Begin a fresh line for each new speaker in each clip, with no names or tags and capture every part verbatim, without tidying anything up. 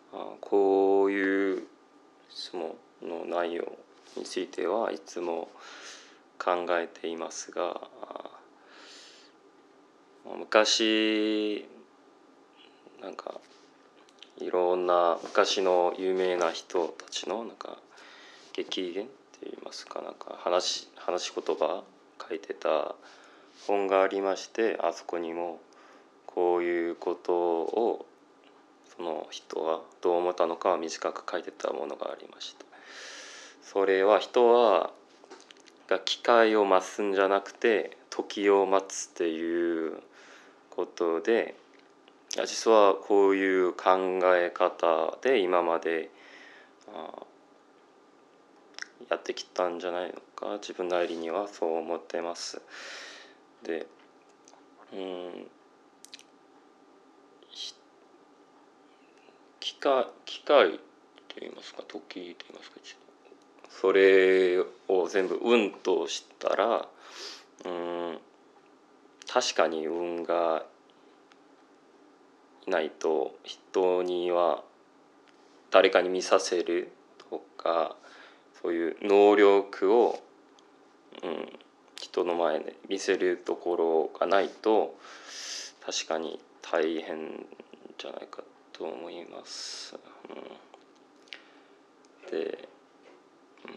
あこういう質問の内容についてはいつも考えていますが、昔なんかいろんな昔の有名な人たちのなんか激言って言いますか、なんか話話し言葉書いてた本がありまして、あそこにもこういうことをその人はどう思ったのか短く書いてたものがありました。それは人はが機会を増すんじゃなくて時を待つっていうことで、実はこういう考え方で今までやってきたんじゃないのか、自分なりにはそう思ってます。で、うん機会機会と言いますか、時と言いますか、それを全部運としたら、うん確かに運がいないと人には誰かに見させるとか、そういう能力を、うん、人の前で見せるところがないと確かに大変じゃないかと思います。うん、で、うん、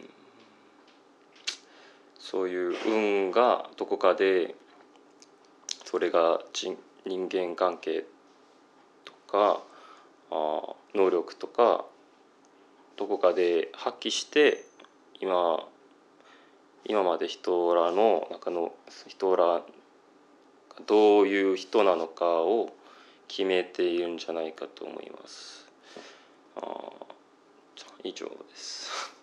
そういう運がどこかでそれが人人間関係とかあ能力とかどこかで発揮して今今まで人らの中の人らがどういう人なのかを決めているんじゃないかと思います。あ以上です。